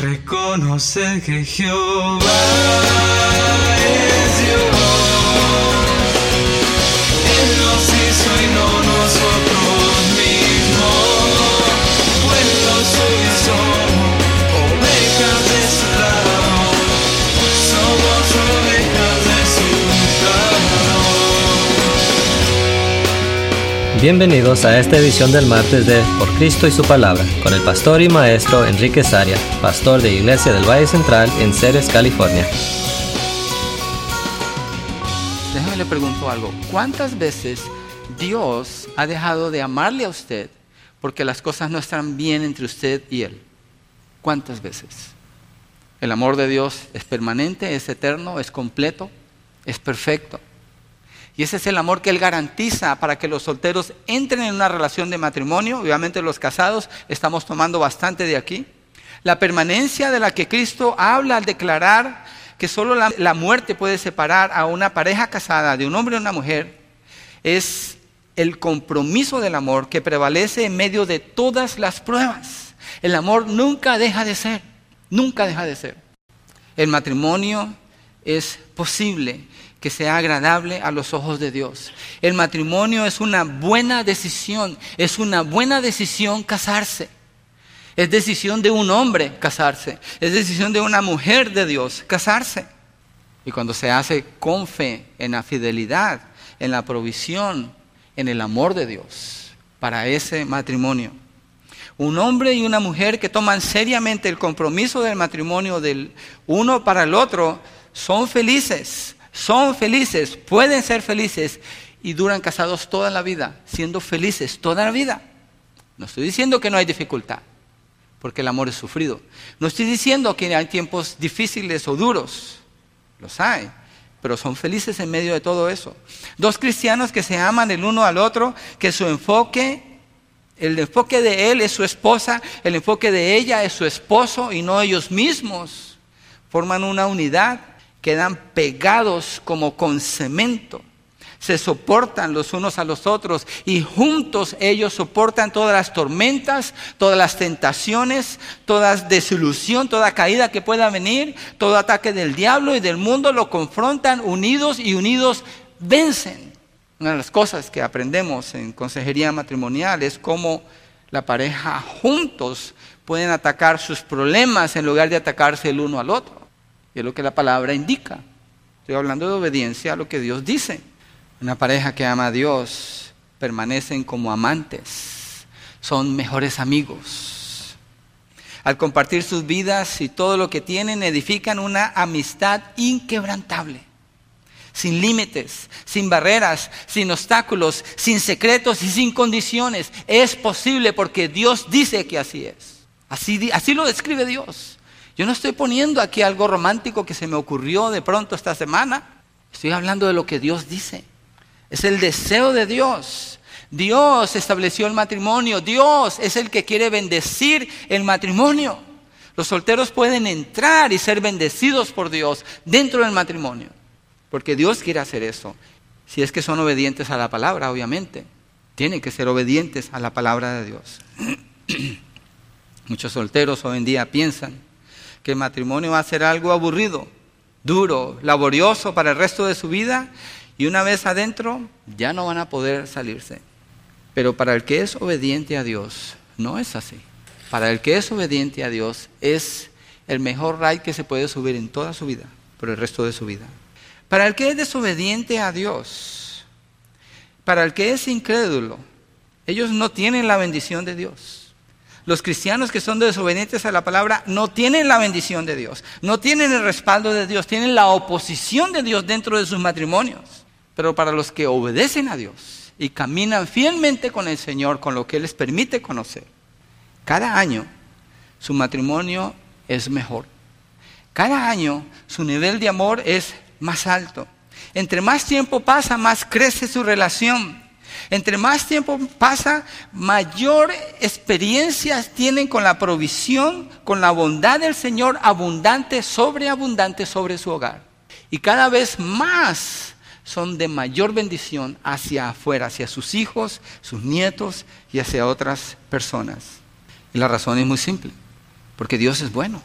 Reconocer que Jehová es Dios. Él nos hizo y no nosotros mismos. Pueblo suyo somos, ovejas de su lado. Somos ovejas de su lado. Bienvenidos a esta edición del martes de Por Cristo y su Palabra, con el pastor y maestro Enrique Saria, pastor de Iglesia del Valle Central en Ceres, California. Déjame le pregunto algo. ¿Cuántas veces Dios ha dejado de amarle a usted porque las cosas no están bien entre usted y Él? ¿Cuántas veces? El amor de Dios es permanente, es eterno, es completo, es perfecto. Y ese es el amor que Él garantiza para que los solteros entren en una relación de matrimonio. Obviamente los casados estamos tomando bastante de aquí. La permanencia de la que Cristo habla al declarar que solo la muerte puede separar a una pareja casada de un hombre y una mujer es el compromiso del amor que prevalece en medio de todas las pruebas. El amor nunca deja de ser, nunca deja de ser. El matrimonio es posible que sea agradable a los ojos de Dios. El matrimonio es una buena decisión casarse. Es decisión de un hombre casarse, es decisión de una mujer de Dios casarse. Y cuando se hace con fe, en la fidelidad, en la provisión, en el amor de Dios para ese matrimonio. Un hombre y una mujer que toman seriamente el compromiso del matrimonio del uno para el otro son felices, pueden ser felices y duran casados toda la vida, siendo felices toda la vida. No estoy diciendo que no hay dificultad, porque el amor es sufrido. No estoy diciendo que hay tiempos difíciles o duros, los hay, pero son felices en medio de todo eso. Dos cristianos que se aman el uno al otro, que el enfoque de él es su esposa, el enfoque de ella es su esposo y no ellos mismos, forman una unidad. Quedan pegados como con cemento, se soportan los unos a los otros y juntos ellos soportan todas las tormentas, todas las tentaciones, toda desilusión, toda caída que pueda venir, todo ataque del diablo y del mundo, lo confrontan unidos y unidos vencen. Una de las cosas que aprendemos en consejería matrimonial es cómo la pareja juntos pueden atacar sus problemas en lugar de atacarse el uno al otro. Y es lo que la palabra indica. Estoy hablando de obediencia a lo que Dios dice. Una pareja que ama a Dios permanecen como amantes, son mejores amigos. Al compartir sus vidas y todo lo que tienen, edifican una amistad inquebrantable, sin límites, sin barreras, sin obstáculos, sin secretos y sin condiciones. Es posible porque Dios dice que así es. Así lo describe Dios. Yo no estoy poniendo aquí algo romántico que se me ocurrió de pronto esta semana. Estoy hablando de lo que Dios dice. Es el deseo de Dios. Dios estableció el matrimonio. Dios es el que quiere bendecir el matrimonio. Los solteros pueden entrar y ser bendecidos por Dios dentro del matrimonio. Porque Dios quiere hacer eso. Si es que son obedientes a la palabra, obviamente. Tienen que ser obedientes a la palabra de Dios. Muchos solteros hoy en día piensan que el matrimonio va a ser algo aburrido, duro, laborioso para el resto de su vida y una vez adentro ya no van a poder salirse. Pero para el que es obediente a Dios no es así. Para el que es obediente a Dios es el mejor ride que se puede subir en toda su vida, por el resto de su vida. Para el que es desobediente a Dios, para el que es incrédulo, ellos no tienen la bendición de Dios. Los cristianos que son desobedientes a la palabra no tienen la bendición de Dios, no tienen el respaldo de Dios, tienen la oposición de Dios dentro de sus matrimonios. Pero para los que obedecen a Dios y caminan fielmente con el Señor, con lo que Él les permite conocer, cada año su matrimonio es mejor. Cada año su nivel de amor es más alto. Entre más tiempo pasa, más crece su relación. Entre más tiempo pasa, mayor experiencias tienen con la provisión, con la bondad del Señor, abundante sobre su hogar. Y cada vez más son de mayor bendición hacia afuera, hacia sus hijos, sus nietos y hacia otras personas. Y la razón es muy simple, porque Dios es bueno.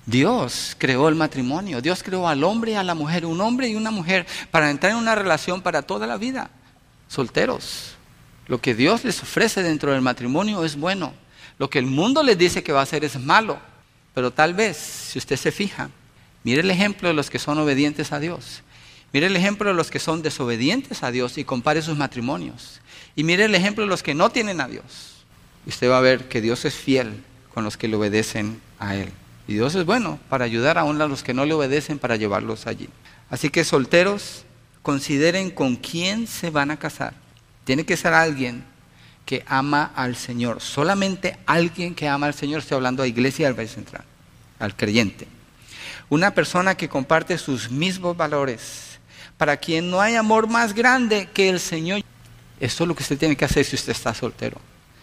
Dios creó el matrimonio, Dios creó al hombre y a la mujer, un hombre y una mujer, para entrar en una relación para toda la vida. Solteros, lo que Dios les ofrece dentro del matrimonio es bueno. Lo que el mundo les dice que va a hacer es malo. Pero tal vez, si usted se fija, mire el ejemplo de los que son obedientes a Dios. Mire el ejemplo de los que son desobedientes a Dios y compare sus matrimonios. Y mire el ejemplo de los que no tienen a Dios. Y usted va a ver que Dios es fiel con los que le obedecen a Él. Y Dios es bueno para ayudar aún a los que no le obedecen para llevarlos allí. Así que solteros, consideren con quién se van a casar. Tiene que ser alguien que ama al Señor. Solamente alguien que ama al Señor. Estoy hablando a Iglesia del Valle Central, al creyente. Una persona que comparte sus mismos valores, para quien no hay amor más grande que el Señor. Esto es lo que usted tiene que hacer si usted está soltero.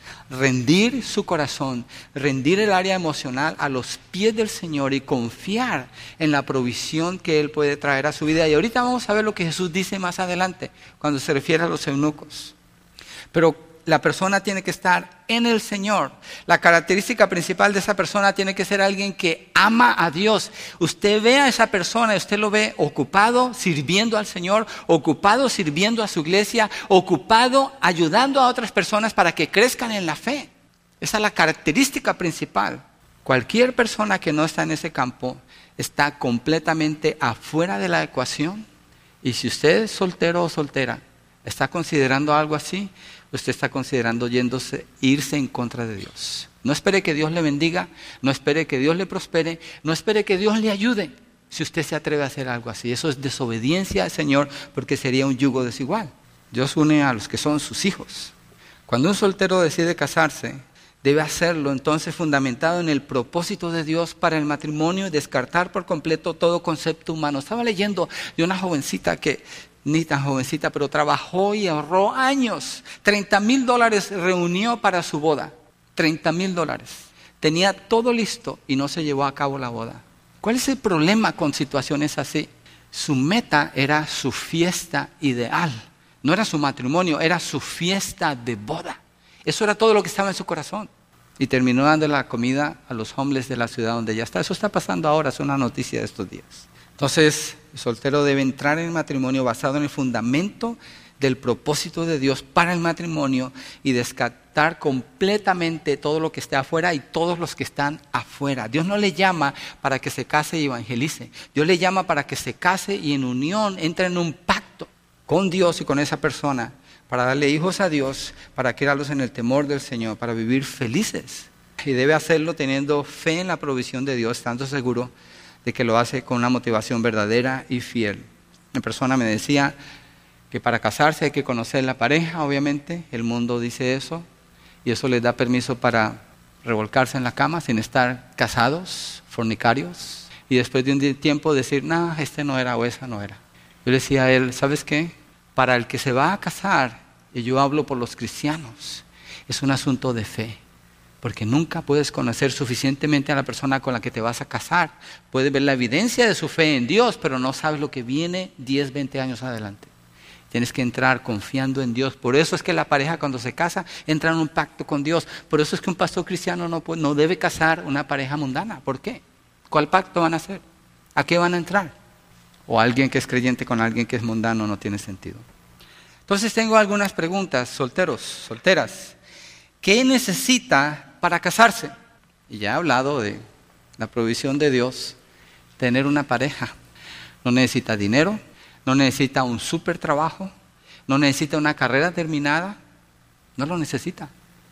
Rendir su corazón, rendir el área emocional a los pies del Señor y confiar en la provisión que Él puede traer a su vida. Y ahorita vamos a ver lo que Jesús dice más adelante, cuando se refiere a los eunucos. Pero la persona tiene que estar en el Señor. La característica principal de esa persona tiene que ser alguien que ama a Dios. Usted ve a esa persona y usted lo ve ocupado sirviendo al Señor, ocupado sirviendo a su iglesia, ocupado ayudando a otras personas para que crezcan en la fe. Esa es la característica principal. Cualquier persona que no está en ese campo está completamente afuera de la ecuación. Y si usted es soltero o soltera, está considerando algo así, usted está considerando irse en contra de Dios. No espere que Dios le bendiga, no espere que Dios le prospere, no espere que Dios le ayude si usted se atreve a hacer algo así. Eso es desobediencia al Señor, porque sería un yugo desigual. Dios une a los que son sus hijos. Cuando un soltero decide casarse, debe hacerlo entonces fundamentado en el propósito de Dios para el matrimonio y descartar por completo todo concepto humano. Estaba leyendo de una jovencita que, ni tan jovencita, pero trabajó y ahorró años. $30,000 reunió para su boda. $30,000. Tenía todo listo y no se llevó a cabo la boda. ¿Cuál es el problema con situaciones así? Su meta era su fiesta ideal. No era su matrimonio, era su fiesta de boda. Eso era todo lo que estaba en su corazón. Y terminó dando la comida a los homeless de la ciudad donde ella está. Eso está pasando ahora, es una noticia de estos días. Entonces, el soltero debe entrar en el matrimonio basado en el fundamento del propósito de Dios para el matrimonio y descartar completamente todo lo que esté afuera y todos los que están afuera. Dios no le llama para que se case y evangelice. Dios le llama para que se case y en unión entre en un pacto con Dios y con esa persona, para darle hijos a Dios, para criarlos en el temor del Señor, para vivir felices. Y debe hacerlo teniendo fe en la provisión de Dios, estando seguro de que lo hace con una motivación verdadera y fiel. Una persona me decía que para casarse hay que conocer la pareja, obviamente. El mundo dice eso, y eso les da permiso para revolcarse en la cama sin estar casados, fornicarios, y después de un tiempo decir, no, este no era o esa no era. Yo le decía a él, ¿sabes qué? Para el que se va a casar, y yo hablo por los cristianos, es un asunto de fe. Porque nunca puedes conocer suficientemente a la persona con la que te vas a casar. Puedes ver la evidencia de su fe en Dios, pero no sabes lo que viene 10, 20 años adelante. Tienes que entrar confiando en Dios. Por eso es que la pareja cuando se casa entra en un pacto con Dios. Por eso es que un pastor cristiano no debe casar una pareja mundana. ¿Por qué? ¿Cuál pacto van a hacer? ¿A qué van a entrar? O alguien que es creyente con alguien que es mundano no tiene sentido. Entonces tengo algunas preguntas, solteros, solteras. ¿Qué necesita para casarse? Y ya he hablado de la provisión de Dios, tener una pareja. No necesita dinero, no necesita un súper trabajo, no necesita una carrera terminada, no lo necesita.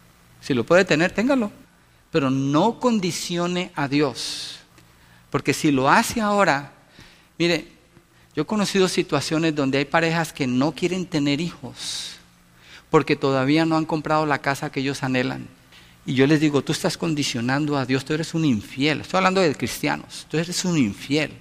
Si lo puede tener, téngalo. Pero no condicione a Dios. Porque si lo hace ahora, mire, yo he conocido situaciones donde hay parejas que no quieren tener hijos porque todavía no han comprado la casa que ellos anhelan. Y yo les digo, tú estás condicionando a Dios, tú eres un infiel. Estoy hablando de cristianos, tú eres un infiel.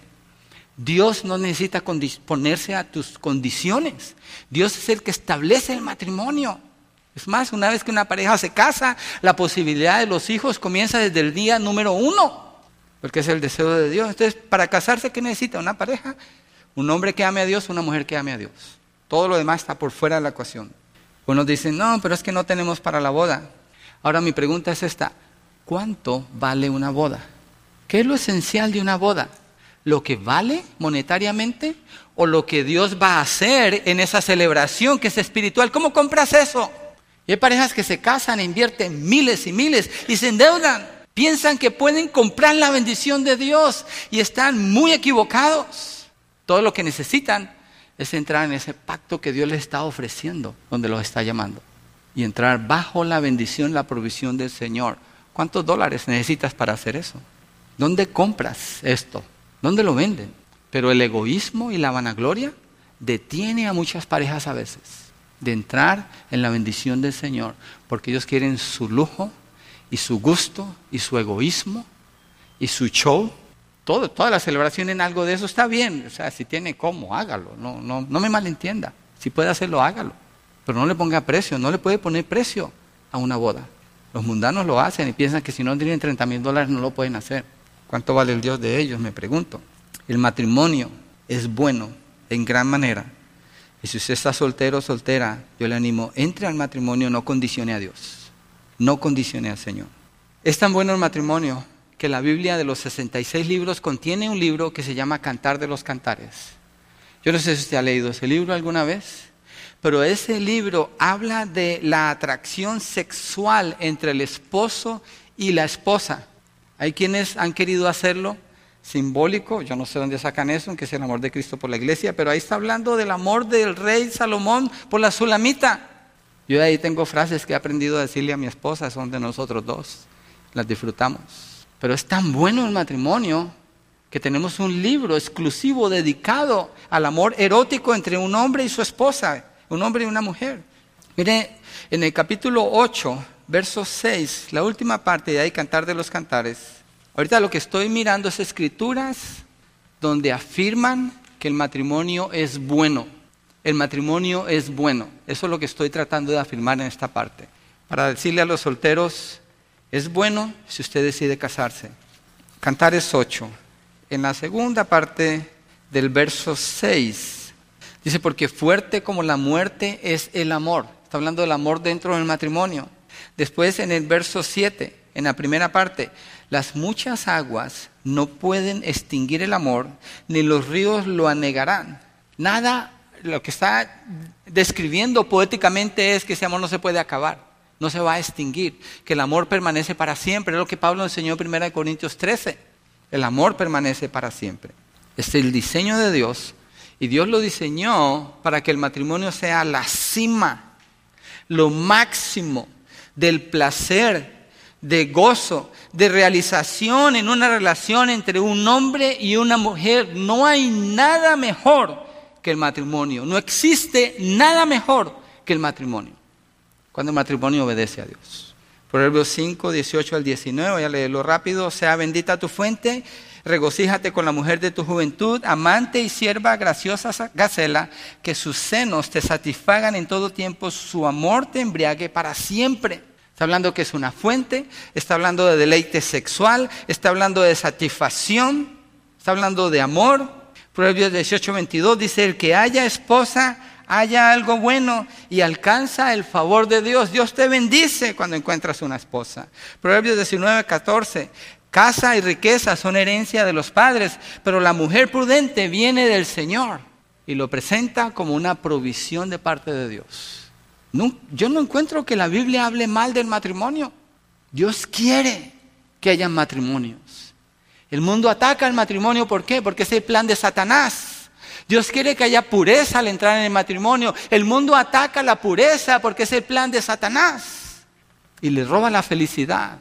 Dios no necesita ponerse a tus condiciones. Dios es el que establece el matrimonio. Es más, una vez que una pareja se casa, la posibilidad de los hijos comienza desde el día número 1, porque es el deseo de Dios. Entonces, para casarse, ¿qué necesita? Una pareja, un hombre que ame a Dios, una mujer que ame a Dios. Todo lo demás está por fuera de la ecuación. Unos dicen, no, pero es que no tenemos para la boda. Ahora mi pregunta es esta, ¿cuánto vale una boda? ¿Qué es lo esencial de una boda? ¿Lo que vale monetariamente o lo que Dios va a hacer en esa celebración que es espiritual? ¿Cómo compras eso? Y hay parejas que se casan e invierten miles y miles y se endeudan. Piensan que pueden comprar la bendición de Dios y están muy equivocados. Todo lo que necesitan es entrar en ese pacto que Dios les está ofreciendo, donde los está llamando. Y entrar bajo la bendición, la provisión del Señor. ¿Cuántos dólares necesitas para hacer eso? ¿Dónde compras esto? ¿Dónde lo venden? Pero el egoísmo y la vanagloria detiene a muchas parejas a veces de entrar en la bendición del Señor, porque ellos quieren su lujo y su gusto y su egoísmo y su show. Toda la celebración en algo de eso está bien. O sea, si tiene cómo, hágalo. No me malentienda. Si puede hacerlo, hágalo. Pero no le ponga precio, no le puede poner precio a una boda. Los mundanos lo hacen y piensan que si no tienen $30,000 no lo pueden hacer. ¿Cuánto vale el Dios de ellos? Me pregunto. El matrimonio es bueno en gran manera. Y si usted está soltero o soltera, yo le animo, entre al matrimonio, no condicione a Dios. No condicione al Señor. Es tan bueno el matrimonio que la Biblia de los 66 libros contiene un libro que se llama Cantar de los Cantares. Yo no sé si usted ha leído ese libro alguna vez, pero ese libro habla de la atracción sexual entre el esposo y la esposa. Hay quienes han querido hacerlo simbólico, yo no sé dónde sacan eso, que es el amor de Cristo por la iglesia, pero ahí está hablando del amor del rey Salomón por la Sulamita. Yo de ahí tengo frases que he aprendido a decirle a mi esposa, son de nosotros dos, las disfrutamos. Pero es tan bueno el matrimonio que tenemos un libro exclusivo dedicado al amor erótico entre un hombre y su esposa, un hombre y una mujer. Mire, en el capítulo 8, verso 6, la última parte de ahí, Cantar de los Cantares. Ahorita lo que estoy mirando es escrituras donde afirman que el matrimonio es bueno. El matrimonio es bueno. Eso es lo que estoy tratando de afirmar en esta parte. Para decirle a los solteros, es bueno si usted decide casarse. Cantares 8. En la segunda parte del verso 6, dice, porque fuerte como la muerte es el amor. Está hablando del amor dentro del matrimonio. Después en el verso 7, en la primera parte, las muchas aguas no pueden extinguir el amor, ni los ríos lo anegarán. Nada, lo que está describiendo poéticamente es que ese amor no se puede acabar. No se va a extinguir, que el amor permanece para siempre. Es lo que Pablo enseñó en 1 Corintios 13. El amor permanece para siempre. Es el diseño de Dios y Dios lo diseñó para que el matrimonio sea la cima, lo máximo del placer, de gozo, de realización en una relación entre un hombre y una mujer. No hay nada mejor que el matrimonio. No existe nada mejor que el matrimonio. Cuando el matrimonio obedece a Dios. Proverbios 5, 18 al 19, voy a leerlo rápido. Sea bendita tu fuente, regocíjate con la mujer de tu juventud, amante y sierva graciosa Gacela, que sus senos te satisfagan en todo tiempo, su amor te embriague para siempre. Está hablando que es una fuente, está hablando de deleite sexual, está hablando de satisfacción, está hablando de amor. Proverbios 18, 22 dice, el que haya esposa, haya algo bueno y alcanza el favor de Dios. Dios te bendice cuando encuentras una esposa. Proverbios 19, 14. Casa y riqueza son herencia de los padres, pero la mujer prudente viene del Señor y lo presenta como una provisión de parte de Dios. Yo no encuentro que la Biblia hable mal del matrimonio. Dios quiere que haya matrimonios. El mundo ataca el matrimonio, ¿por qué? Porque es el plan de Satanás. Dios quiere que haya pureza al entrar en el matrimonio. El mundo ataca la pureza porque es el plan de Satanás. Y le roba la felicidad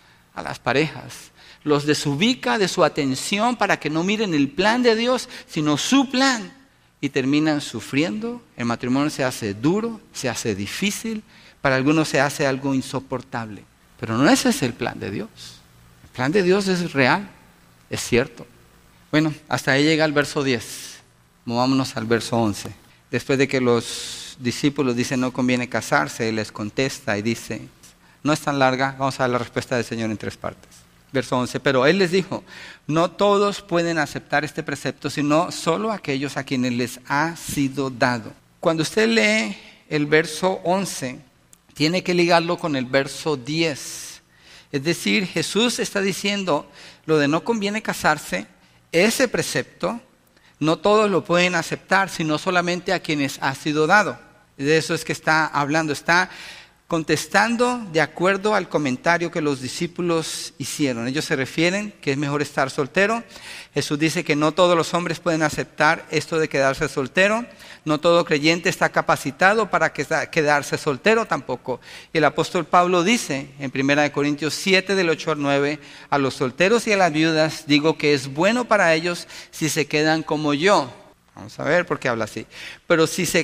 a las parejas. Los desubica de su atención para que no miren el plan de Dios, sino su plan. Y terminan sufriendo. El matrimonio se hace duro, se hace difícil. Para algunos se hace algo insoportable. Pero no ese es el plan de Dios. El plan de Dios es real, es cierto. Bueno, hasta ahí llega el verso 10. Movámonos al verso 11. Después de que los discípulos dicen no conviene casarse, Él les contesta y dice, no es tan larga, vamos a dar la respuesta del Señor en 3 partes. Verso 11, pero Él les dijo, no todos pueden aceptar este precepto, sino solo aquellos a quienes les ha sido dado. Cuando usted lee el verso 11, tiene que ligarlo con el verso 10. Es decir, Jesús está diciendo lo de no conviene casarse, ese precepto, no todos lo pueden aceptar, sino solamente a quienes ha sido dado. De eso es que está hablando, está contestando de acuerdo al comentario que los discípulos hicieron. Ellos se refieren que es mejor estar soltero. Jesús dice que no todos los hombres pueden aceptar esto de quedarse soltero. No todo creyente está capacitado para quedarse soltero tampoco. Y el apóstol Pablo dice en 1 Corintios 7, del 8 al 9, a los solteros y a las viudas digo que es bueno para ellos si se quedan como yo. Vamos a ver por qué habla así. Pero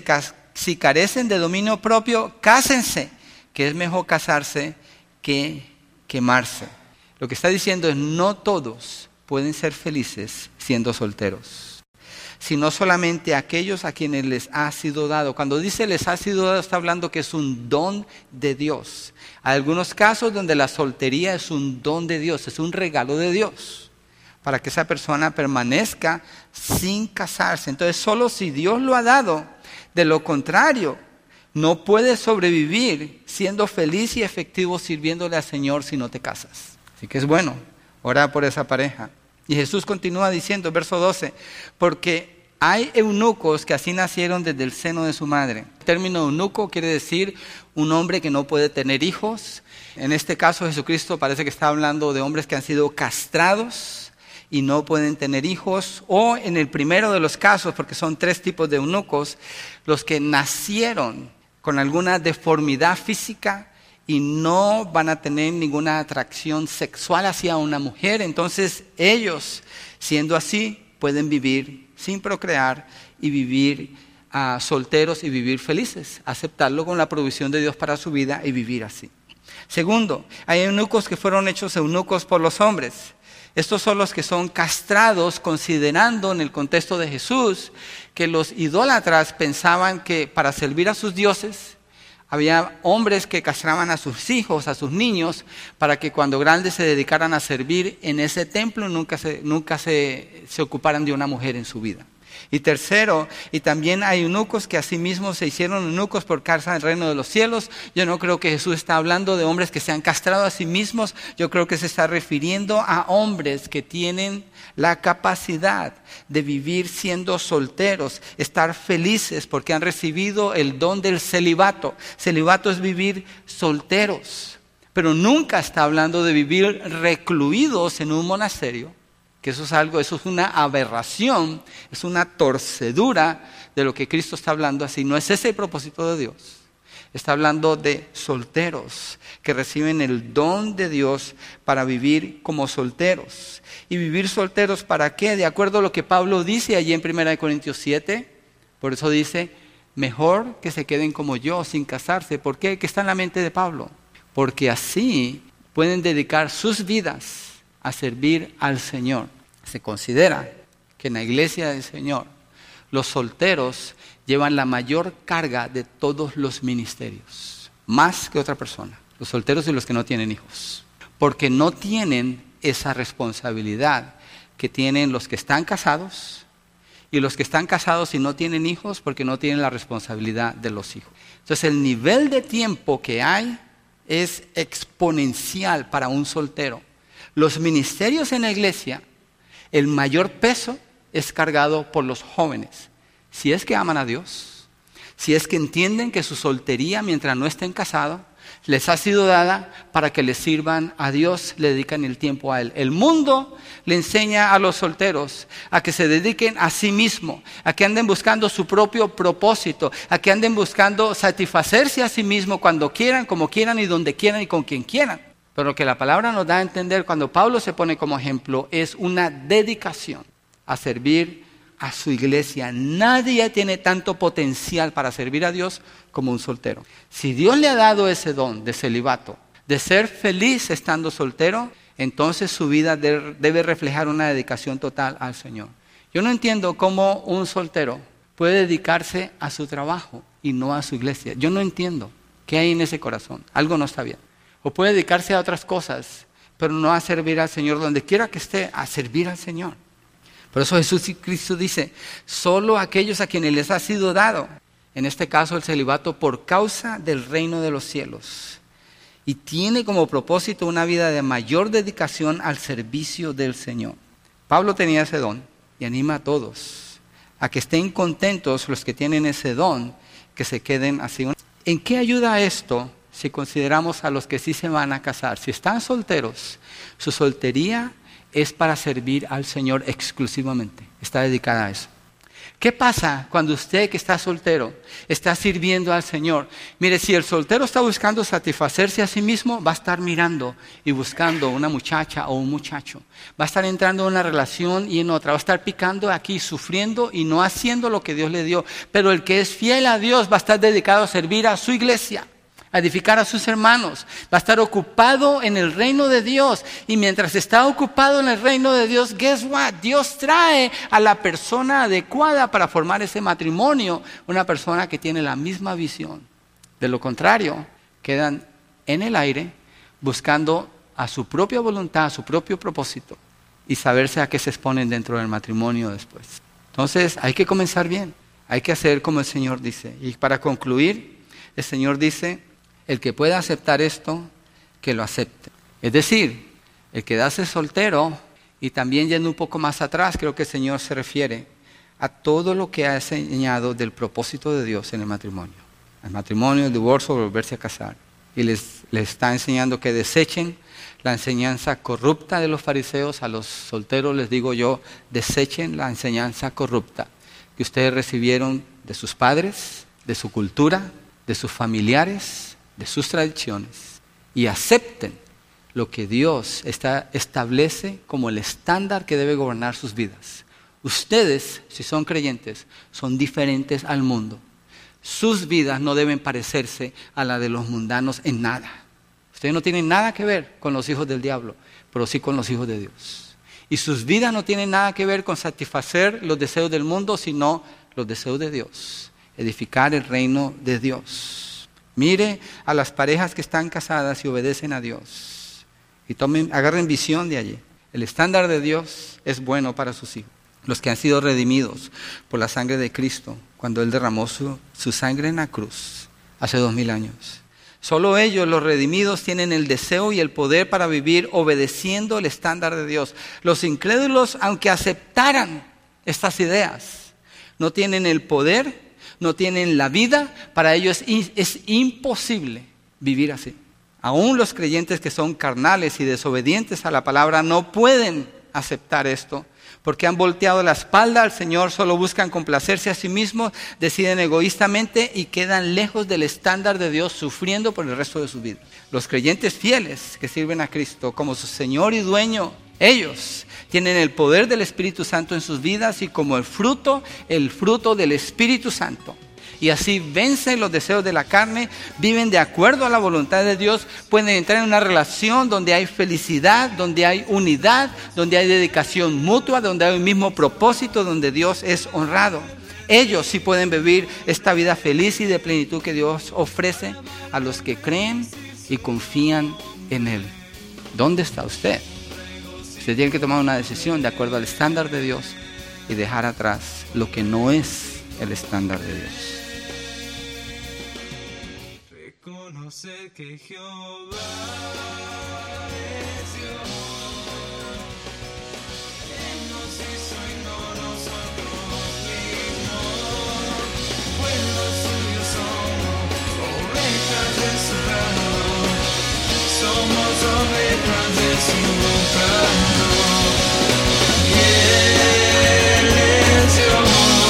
si carecen de dominio propio, cásense, que es mejor casarse que quemarse. Lo que está diciendo es no todos pueden ser felices siendo solteros, sino solamente aquellos a quienes les ha sido dado. Cuando dice les ha sido dado, está hablando que es un don de Dios. Hay algunos casos donde la soltería es un don de Dios, es un regalo de Dios, para que esa persona permanezca sin casarse. Entonces, solo si Dios lo ha dado, de lo contrario, no puedes sobrevivir siendo feliz y efectivo sirviéndole al Señor si no te casas. Así que es bueno orar por esa pareja. Y Jesús continúa diciendo, verso 12, porque hay eunucos que así nacieron desde el seno de su madre. El término eunuco quiere decir un hombre que no puede tener hijos. En este caso Jesucristo parece que está hablando de hombres que han sido castrados y no pueden tener hijos. O en el primero de los casos, porque son 3 tipos de eunucos, los que nacieron con alguna deformidad física y no van a tener ninguna atracción sexual hacia una mujer. Entonces ellos, siendo así, pueden vivir sin procrear y vivir solteros y vivir felices. Aceptarlo con la provisión de Dios para su vida y vivir así. Segundo, hay eunucos que fueron hechos eunucos por los hombres. Estos son los que son castrados, considerando en el contexto de Jesús que los idólatras pensaban que para servir a sus dioses había hombres que castraban a sus hijos, a sus niños, para que cuando grandes se dedicaran a servir en ese templo nunca se ocuparan de una mujer en su vida. Y tercero, y también hay eunucos que asimismo se hicieron eunucos por causa del reino de los cielos. Yo no creo que Jesús está hablando de hombres que se han castrado a sí mismos. Yo creo que se está refiriendo a hombres que tienen la capacidad de vivir siendo solteros, estar felices porque han recibido el don del celibato. Celibato es vivir solteros, pero nunca está hablando de vivir recluidos en un monasterio. Que eso es una aberración, es una torcedura de lo que Cristo está hablando así. No es ese el propósito de Dios. Está hablando de solteros que reciben el don de Dios para vivir como solteros. ¿Y vivir solteros para qué? De acuerdo a lo que Pablo dice allí en 1 Corintios 7, por eso dice, mejor que se queden como yo, sin casarse. ¿Por qué? ¿Qué está en la mente de Pablo? Porque así pueden dedicar sus vidas a servir al Señor. Se considera que en la iglesia del Señor los solteros llevan la mayor carga de todos los ministerios, más que otra persona, los solteros y los que no tienen hijos, porque no tienen esa responsabilidad que tienen los que están casados y los que están casados y no tienen hijos porque no tienen la responsabilidad de los hijos. Entonces el nivel de tiempo que hay es exponencial para un soltero. Los ministerios en la iglesia, el mayor peso es cargado por los jóvenes. Si es que aman a Dios, si es que entienden que su soltería mientras no estén casados, les ha sido dada para que les sirvan a Dios, le dedican el tiempo a Él. El mundo le enseña a los solteros a que se dediquen a sí mismos, a que anden buscando su propio propósito, a que anden buscando satisfacerse a sí mismos cuando quieran, como quieran y donde quieran y con quien quieran. Pero lo que la palabra nos da a entender cuando Pablo se pone como ejemplo es una dedicación a servir a su iglesia. Nadie tiene tanto potencial para servir a Dios como un soltero. Si Dios le ha dado ese don de celibato, de ser feliz estando soltero, entonces su vida debe reflejar una dedicación total al Señor. Yo no entiendo cómo un soltero puede dedicarse a su trabajo y no a su iglesia. Yo no entiendo qué hay en ese corazón. Algo no está bien. O puede dedicarse a otras cosas, pero no a servir al Señor, donde quiera que esté, a servir al Señor. Por eso Jesús y Cristo dice, solo aquellos a quienes les ha sido dado, en este caso el celibato por causa del reino de los cielos. y tiene como propósito una vida de mayor dedicación al servicio del Señor. Pablo tenía ese don y anima a todos a que estén contentos los que tienen ese don, que se queden así. ¿En qué ayuda esto si consideramos a los que sí se van a casar? Si están solteros, su soltería es para servir al Señor exclusivamente, está dedicada a eso. ¿Qué pasa cuando usted que está soltero está sirviendo al Señor? Mire, si el soltero está buscando satisfacerse a sí mismo, va a estar mirando y buscando una muchacha o un muchacho. Va a estar entrando en una relación y en otra. Va a estar picando aquí, sufriendo y no haciendo lo que Dios le dio. Pero el que es fiel a Dios va a estar dedicado a servir a su iglesia, a edificar a sus hermanos, va a estar ocupado en el reino de Dios. Y mientras está ocupado en el reino de Dios, guess what? Dios trae a la persona adecuada para formar ese matrimonio, una persona que tiene la misma visión. De lo contrario, quedan en el aire buscando a su propia voluntad, a su propio propósito y saberse a qué se exponen dentro del matrimonio después. Entonces hay que comenzar bien, hay que hacer como el Señor dice. Y para concluir, el Señor dice: el que pueda aceptar esto, que lo acepte. Es decir, el quedarse soltero, y también yendo un poco más atrás, creo que el Señor se refiere a todo lo que ha enseñado del propósito de Dios en el matrimonio. El matrimonio, el divorcio, volverse a casar. Y les está enseñando que desechen la enseñanza corrupta de los fariseos. A los solteros les digo yo, desechen la enseñanza corrupta que ustedes recibieron de sus padres, de su cultura, de sus familiares, de sus tradiciones, y acepten lo que Dios establece como el estándar que debe gobernar sus vidas. Ustedes, si son creyentes, son diferentes al mundo. Sus vidas no deben parecerse a la de los mundanos en nada. Ustedes no tienen nada que ver con los hijos del diablo, pero sí con los hijos de Dios. Y sus vidas no tienen nada que ver con satisfacer los deseos del mundo, sino los deseos de Dios, edificar el reino de Dios. Mire a las parejas que están casadas y obedecen a Dios. Y agarren visión de allí. El estándar de Dios es bueno para sus hijos. Los que han sido redimidos por la sangre de Cristo, cuando Él derramó su sangre en la cruz hace 2000 años. Solo ellos, los redimidos, tienen el deseo y el poder para vivir obedeciendo el estándar de Dios. Los incrédulos, aunque aceptaran estas ideas, no tienen el poder, no tienen la vida. Para ellos es imposible vivir así. Aún los creyentes que son carnales y desobedientes a la palabra no pueden aceptar esto, porque han volteado la espalda al Señor, solo buscan complacerse a sí mismos, deciden egoístamente y quedan lejos del estándar de Dios, sufriendo por el resto de su vida. Los creyentes fieles que sirven a Cristo como su Señor y dueño, ellos tienen el poder del Espíritu Santo en sus vidas y como el fruto del Espíritu Santo. Y así vencen los deseos de la carne, viven de acuerdo a la voluntad de Dios, pueden entrar en una relación donde hay felicidad, donde hay unidad, donde hay dedicación mutua, donde hay un mismo propósito, donde Dios es honrado. Ellos sí pueden vivir esta vida feliz y de plenitud que Dios ofrece a los que creen y confían en Él. ¿Dónde está usted? Usted tiene que tomar una decisión de acuerdo al estándar de Dios y dejar atrás lo que no es el estándar de Dios. Reconocer que Jehová es Dios. Él nos hizo y no nosotros mismos. Pueblo suyo somos, ovejas de su prado. Somos ovejas de su prado. Y Él es Dios.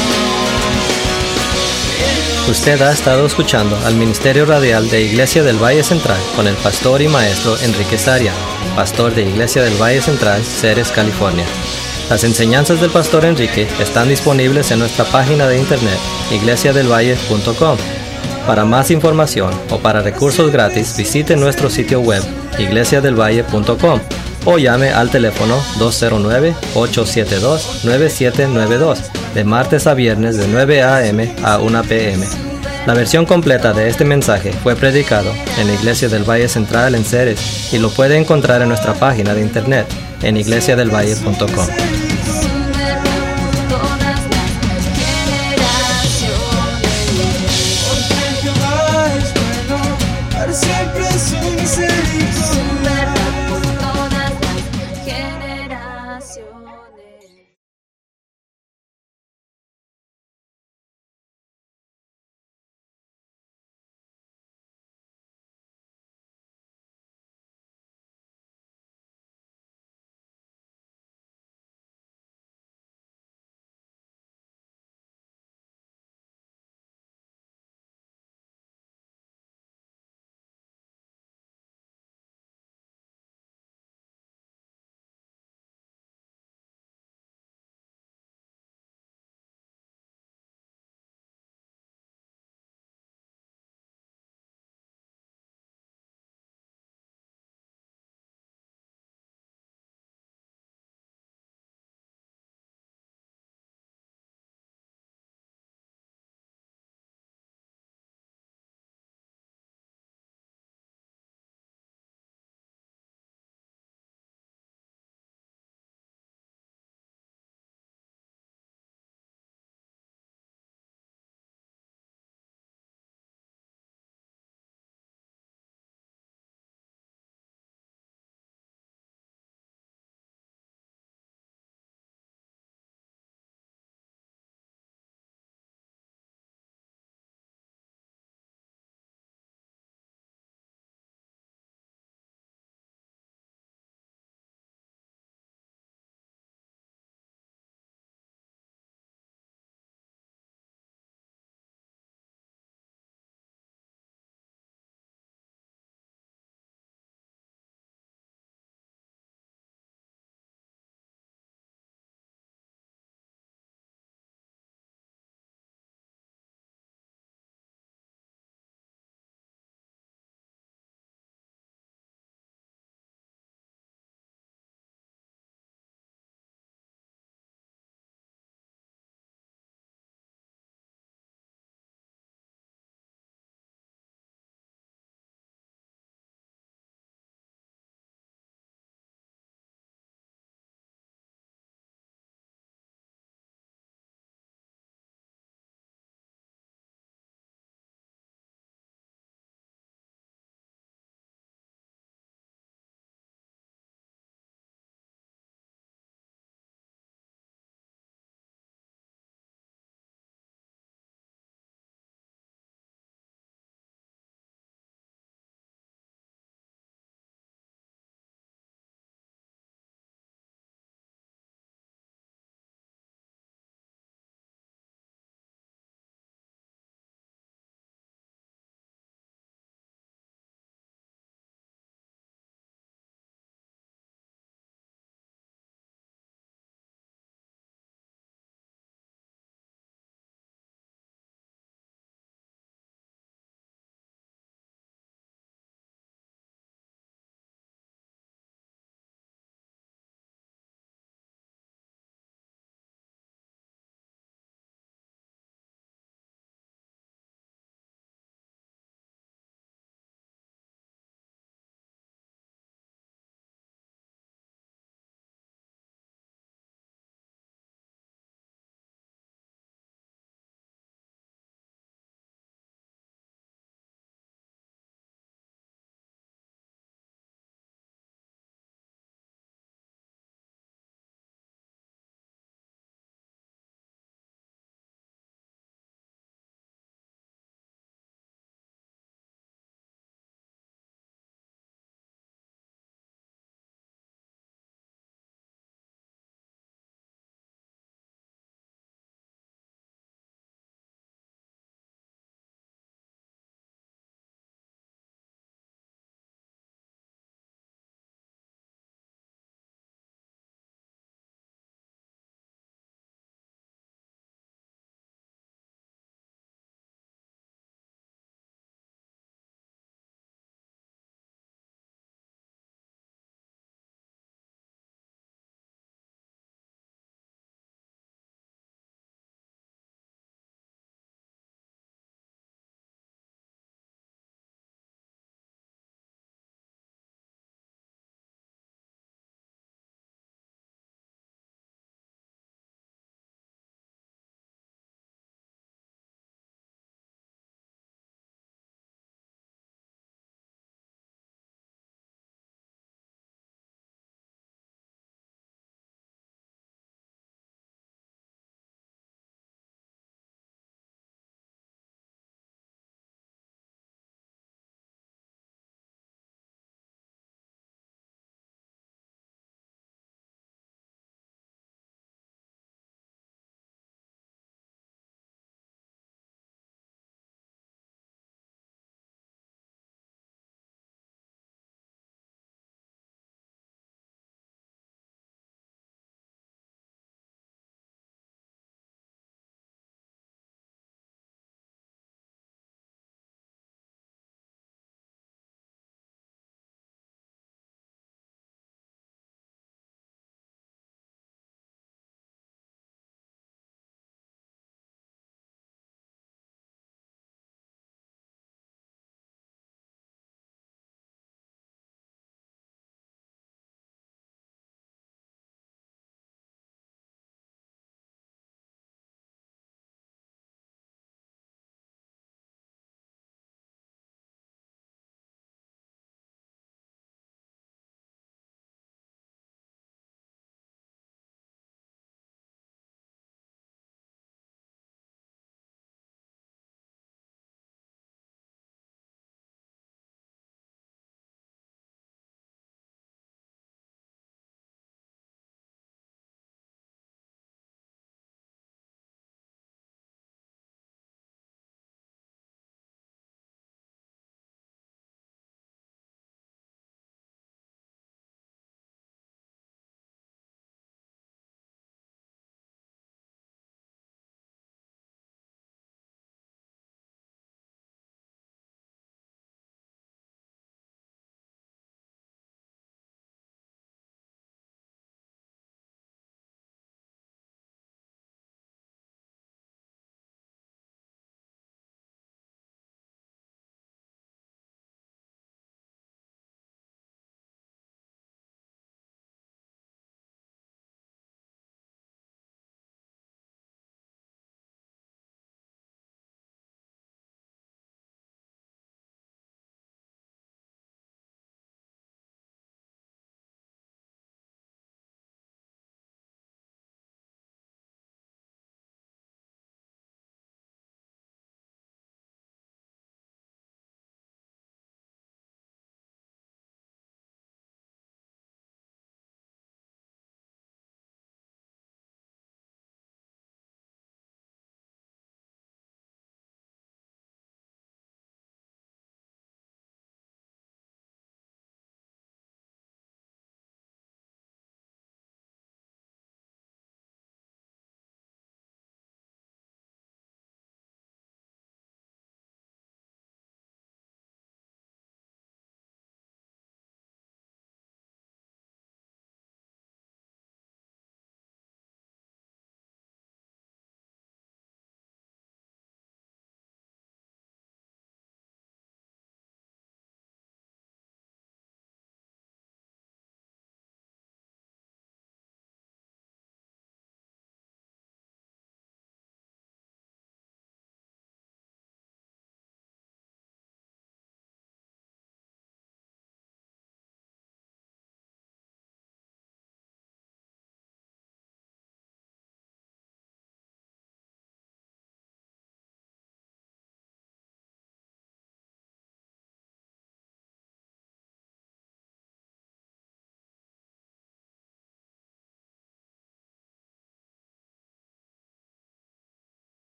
Usted ha estado escuchando al Ministerio Radial de Iglesia del Valle Central con el pastor y maestro Enrique Saria, pastor de Iglesia del Valle Central, Ceres, California. Las enseñanzas del pastor Enrique están disponibles en nuestra página de internet, iglesiadelvalle.com. Para más información o para recursos gratis, visite nuestro sitio web, iglesiadelvalle.com, o llame al teléfono 209-872-9792, de martes a viernes de 9 a.m. a 1 p.m. La versión completa de este mensaje fue predicado en la Iglesia del Valle Central en Ceres y lo puede encontrar en nuestra página de internet en iglesiadelvalle.com.